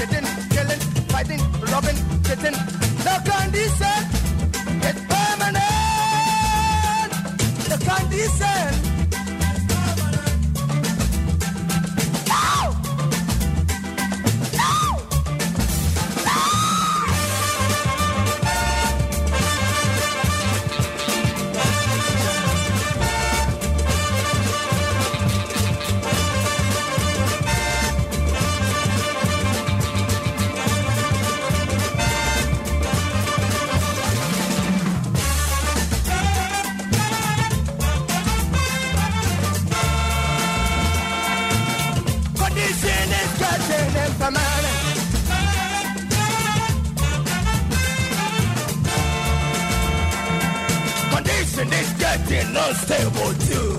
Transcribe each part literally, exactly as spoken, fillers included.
sitting, killing, fighting, robbing, sitting. The condition is permanent. The condition. Condition is getting unstable too.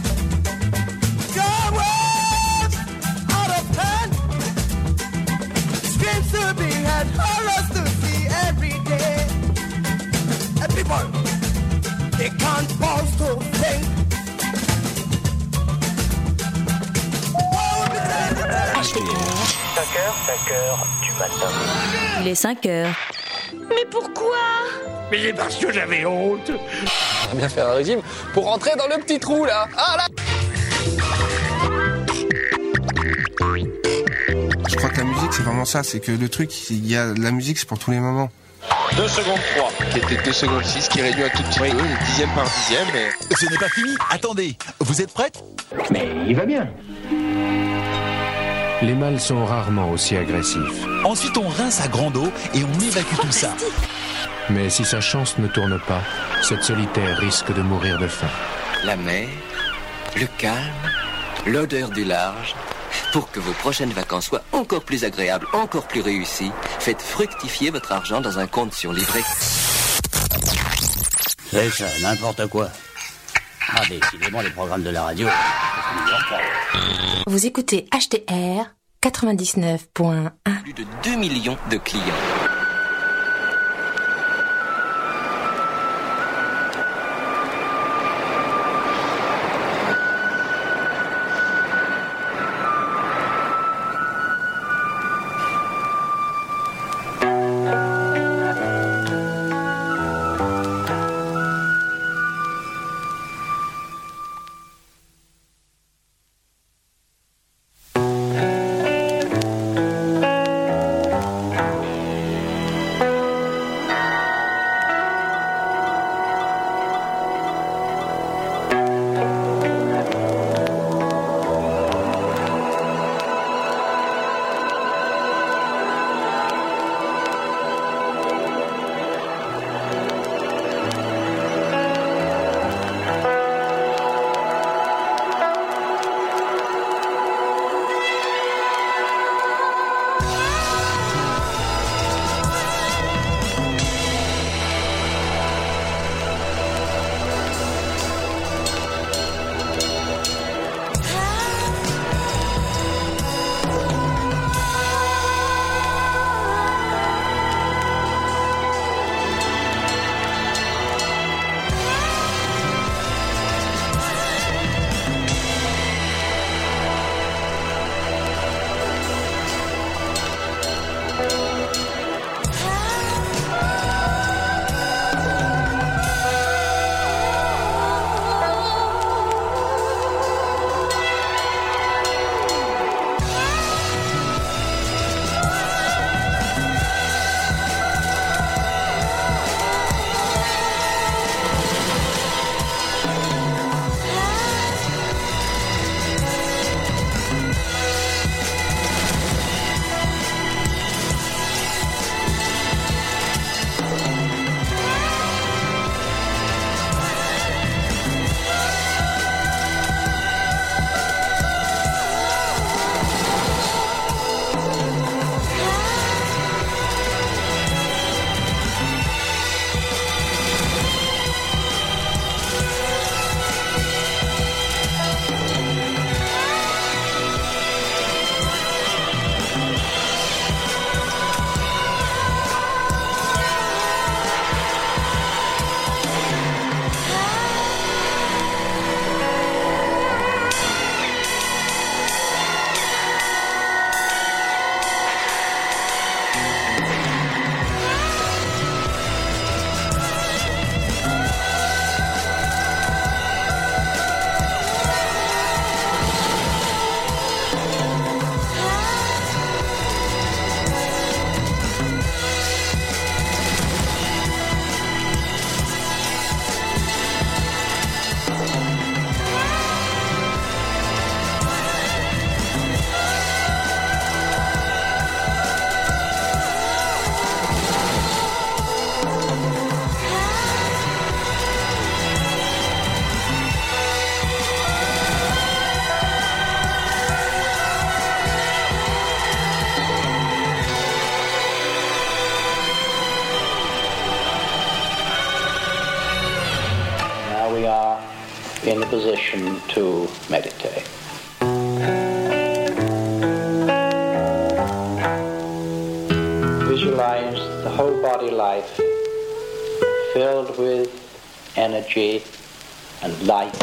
Your words out of hand. Screams to be heard, horrors to see every day. And people, they can't pause to think. H T R. cinq heures, cinq heures du matin. Il est cinq heures. Mais pourquoi? Mais c'est parce que j'avais honte. On va bien faire un régime pour rentrer dans le petit trou là. Ah là. Je crois que la musique c'est vraiment ça, c'est que le truc, il y a la musique c'est pour tous les moments. deux secondes trois, qui était deux secondes six, qui réduit un tout petit oui. peu, dixième par dixième. Mais... Ce n'est pas fini, attendez, vous êtes prête? Mais il va bien. Les mâles sont rarement aussi agressifs. Ensuite on rince à grande eau et on évacue tout ça. Mais si sa chance ne tourne pas, cette solitaire risque de mourir de faim. La mer, le calme, l'odeur du large. Pour que vos prochaines vacances soient encore plus agréables, encore plus réussies, faites fructifier votre argent dans un compte sur livret. C'est ça, n'importe quoi. Ah, décidément, les programmes de la radio. Vous écoutez H T R quatre-vingt-dix-neuf point un. Plus de deux millions de clients. in a position to meditate. Visualize the whole body life filled with energy and life.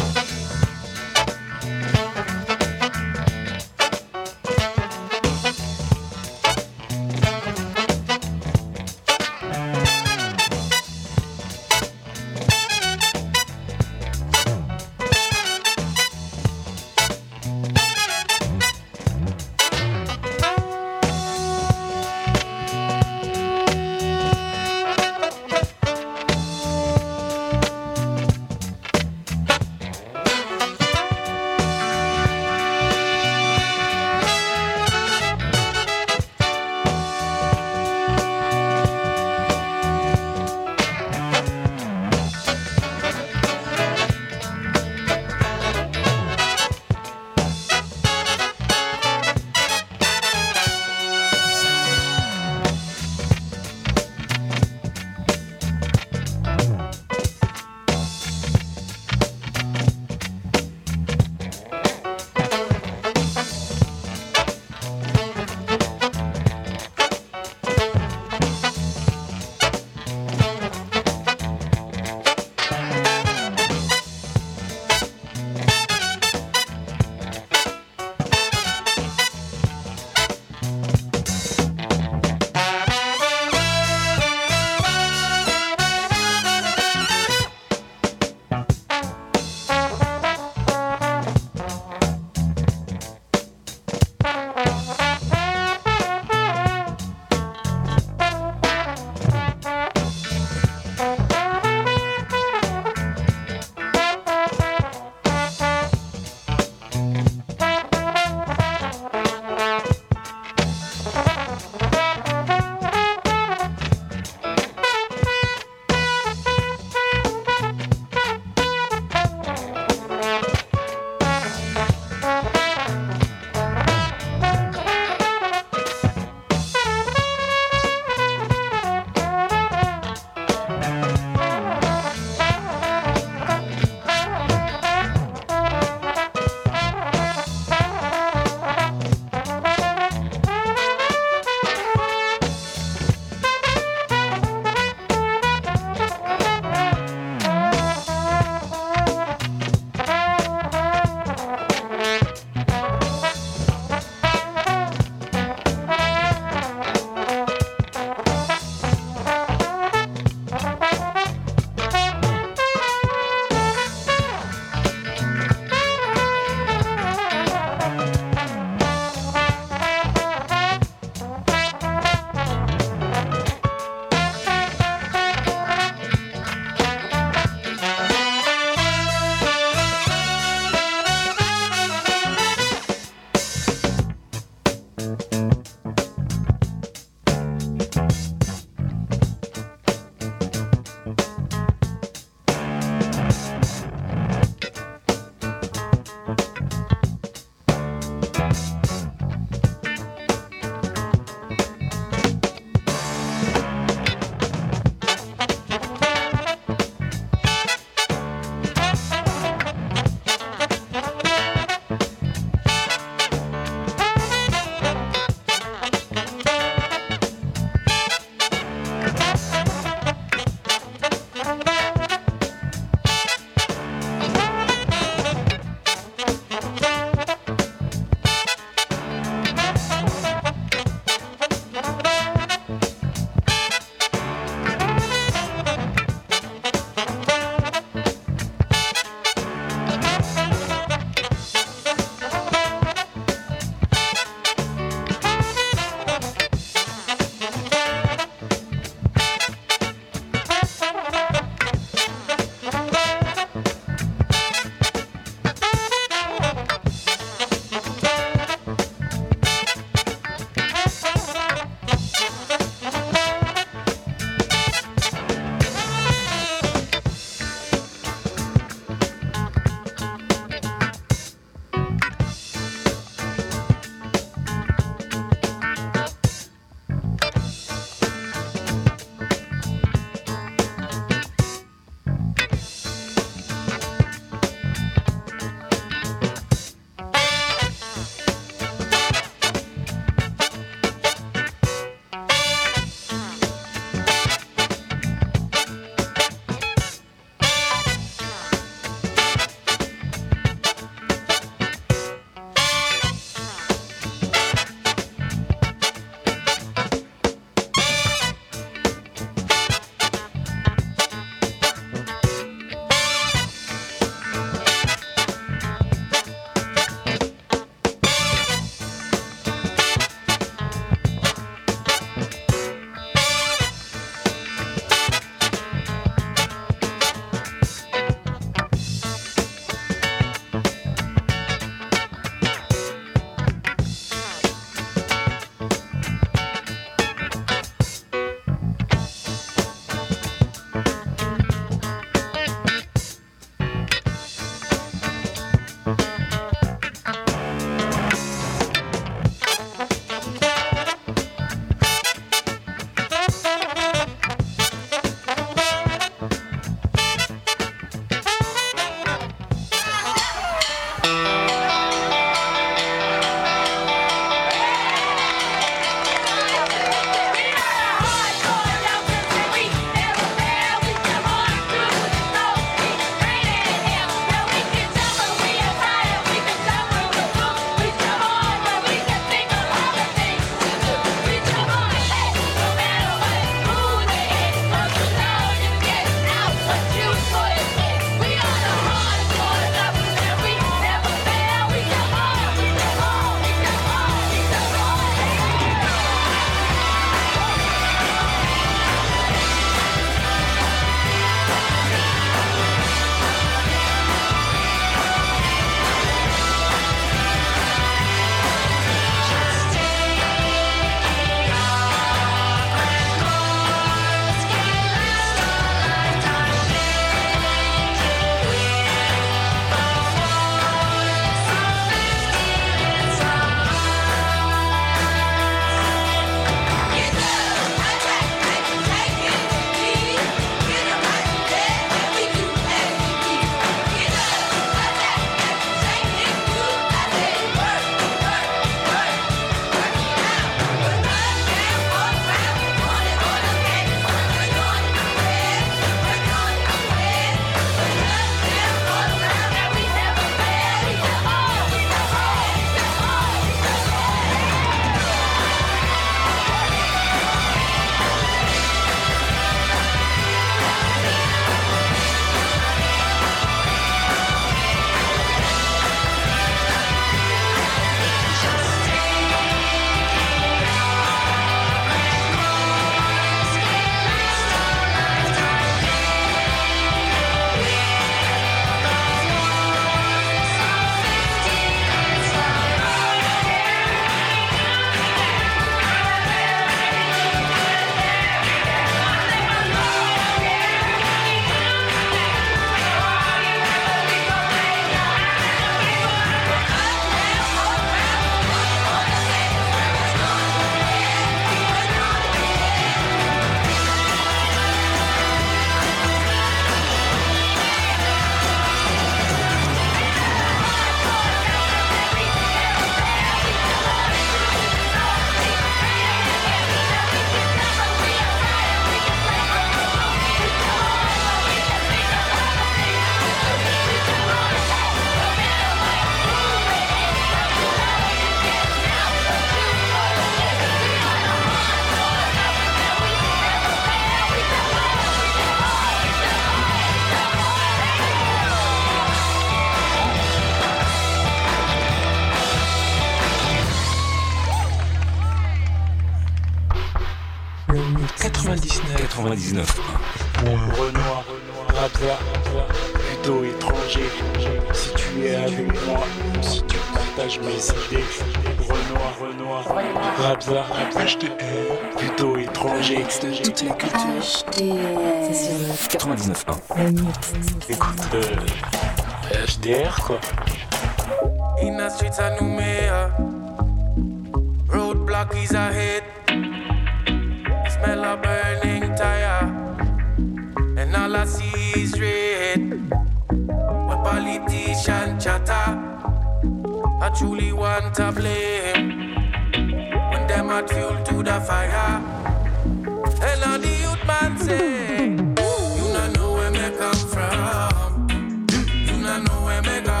quatre-vingt-dix-neuf. Renoir, rappeur, plutôt étranger. Si tu es avec moi, si tu partages mes idées. Renoir, Renoir, rappeur, H D R, plutôt étranger. Toutes les cultures. C'est sur le quatre-vingt-dix-neuf point un. le mix. Écoute, euh, H D R quoi. In the streets of Noumea, roadblock is ahead. Smell a burning tire, and all I see is red. Where politicians chatter, I truly want to blame. When them add fuel to the fire, and all the youth man say, you not know where me come from, you not know where me go.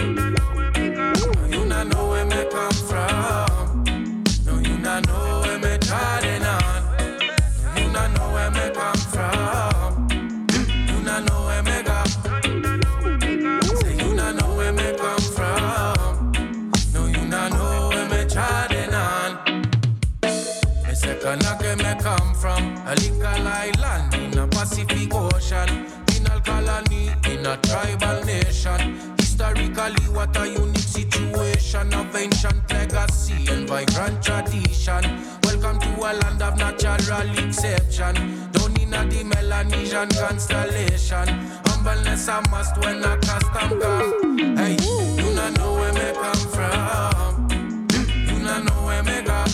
You not know where me come from. No, you not know where me trying on. You not know where me come from. You not know where me go. Say you not know where me come from. No, you not know where me trying on. Me say Kanake me come from a legal island in a Pacific Ocean, penal colony in a tribal nation. Historically, what a unique situation of ancient legacy and vibrant tradition. Welcome to a land of natural exception. Down in a the Melanesian constellation. Humbleness a must when a custom come. Hey, you not know where me come from. You not know where me go.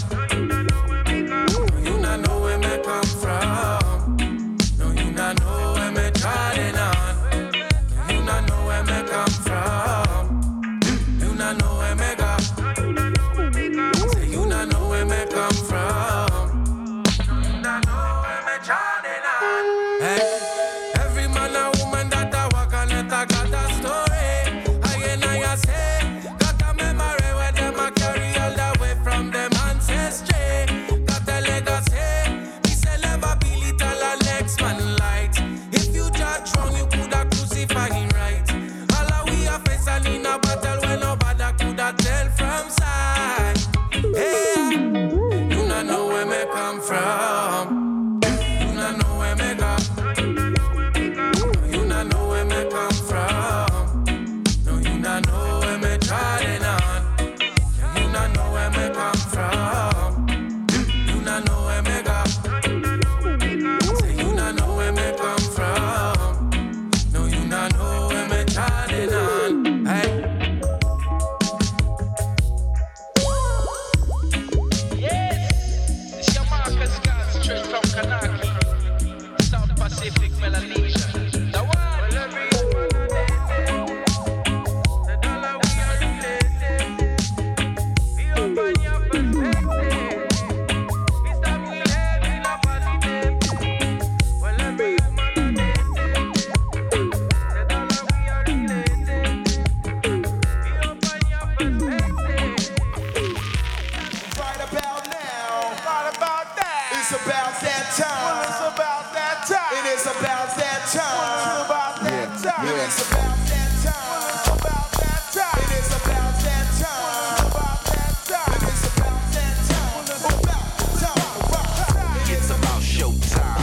You not know where me come from. No, you not know where me trying on. You not know where me come from. You not know where me go. Say you not know where me come from. You not know where me trying on. Hey, every man and woman that I walk on it, I got a story. I and I say, got a memory where them a carry all the way from them ancestry. Got a legacy. He say never be little and next man light. If you judge wrong, you coulda crucify him right. All of we are facing in a battle when nobody coulda tell from side. Hey, you not know where me come from. You not know where me go. You not know where me come from. No, you not know where me trying on. You not know where me come from. You not know where me go. Say you not know where me come from. No, you not know where me trying on. Hey. It's your Marcus God, straight from Kanaki, South Pacific, Melanesia. The one. The dollar we are related. We open your perspective. We stop we head in a positive. Well, every woman are dating. The dollar we are related. We open your perspective. Right about now, right about now, it's about that time. Well, it's about that time. It is about that time. Well, it's about that time. Yeah. It is about that time. Well, it's about that time. It is about that time. Well, it's about that time. It is about that time. Well, it's about that time. It's about showtime.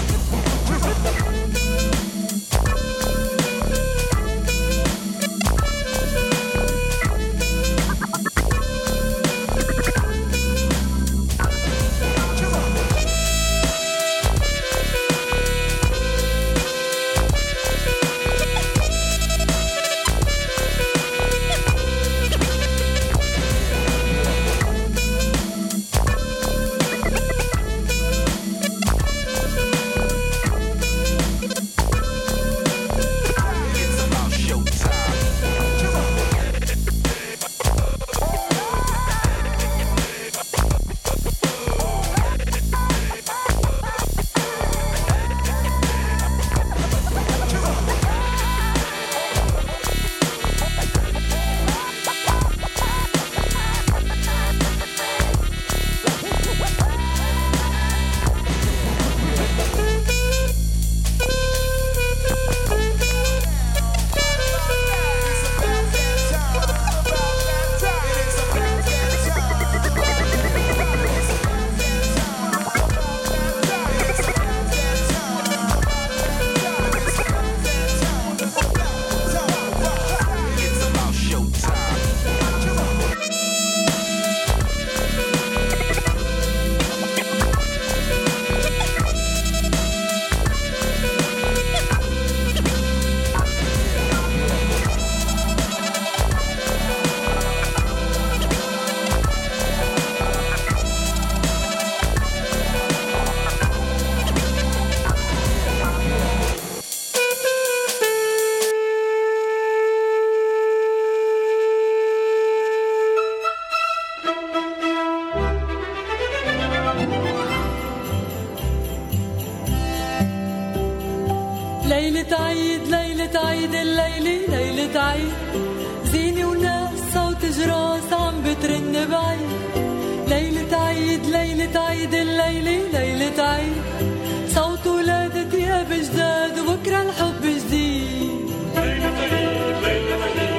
ليلة عيد زينة وناس صوت جراس عم بترن بعيد ليلة عيد ليلة عيد الليلة ليلة عيد صوت ولادة تياب جداد وبكرة الحب جديد ليلة عيد ليلة عيد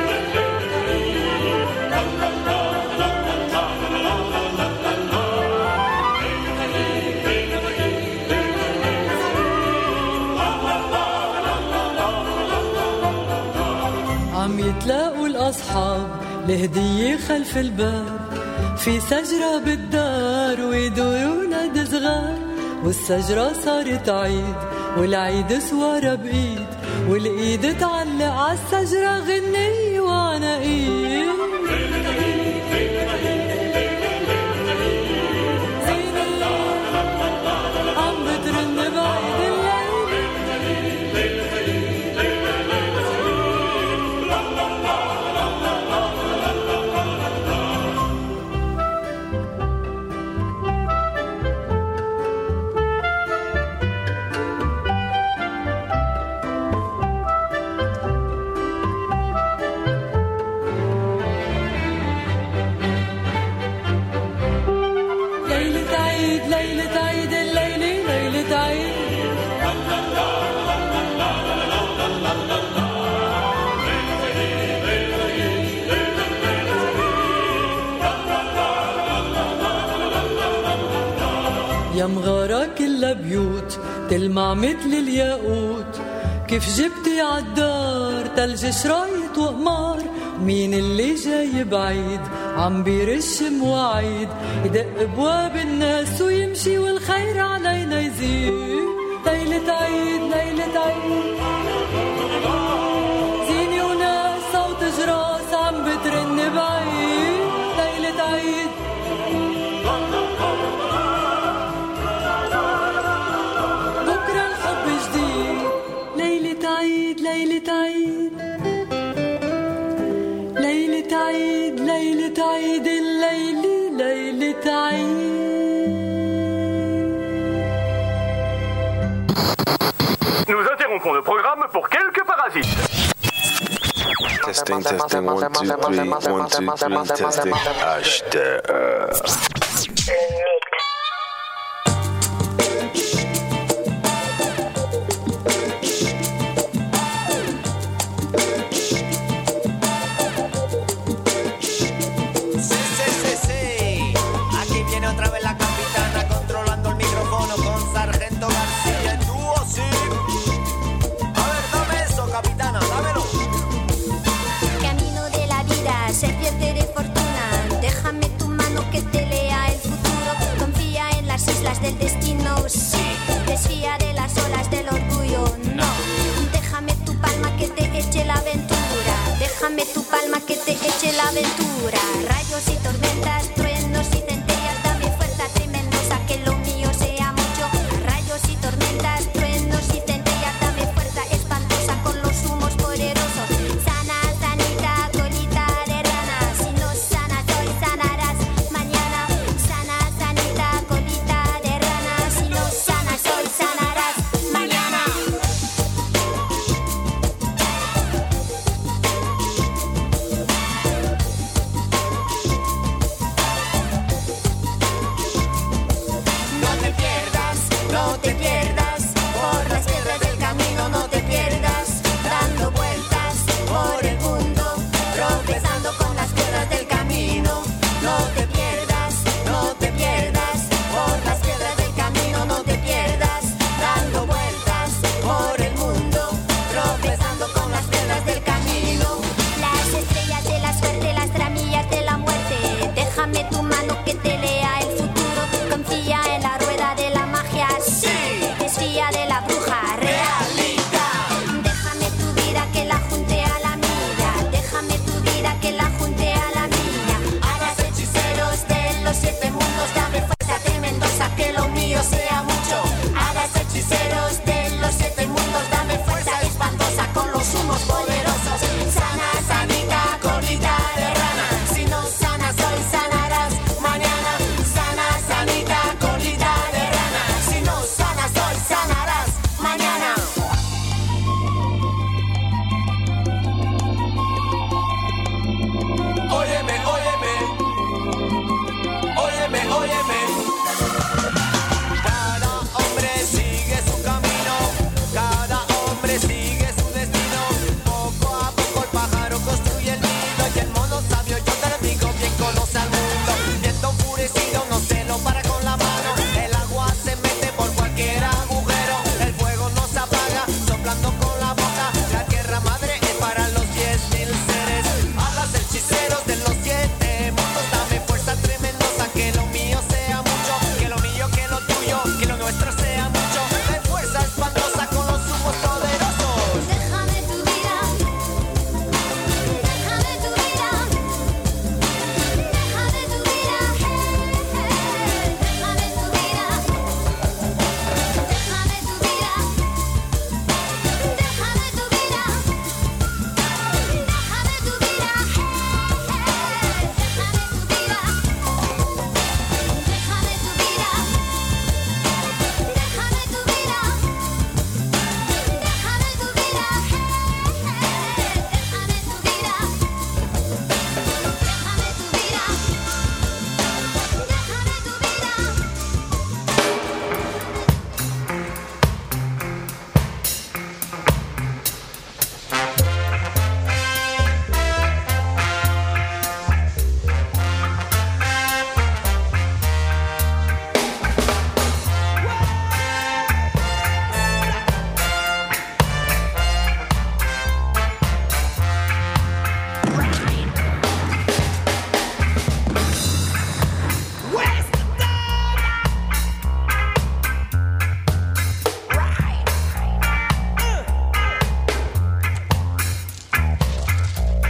عم يتلاقوا الأصحاب لهدية خلف الباب في شجرة بالدار ويدوروا نادي صغار والشجرة صارت عيد والعيد سوارة بإيد والإيد تعلق عالشجرة غنية وعناقيد عم بترن بعيد يا مغارة كلها بيوت تلمع مثل الياقوت كيف جبتي عالدار تلج شرايط وقمار مين اللي جاي بعيد عم بيرش مواعيد يدق بواب الناس ويمشي والخير علينا يزيد ليلة عيد ليلة عيد زيني وناس صوت جراس عم بترن بعيد ليلة عيد بكرة الحب جديد ليلة عيد ليلة عيد ليلة عيد ليلة عيد الليلة ليلة عيد. Nous interrompons le programme pour quelques parasites. Testing, testing, one, two, three, one, two, three, testing. H T R. Del destino, sí. Desfía de las olas del orgullo, no. Déjame tu palma que te eche la aventura. Déjame tu palma que te eche la aventura. Rayos y tormentas,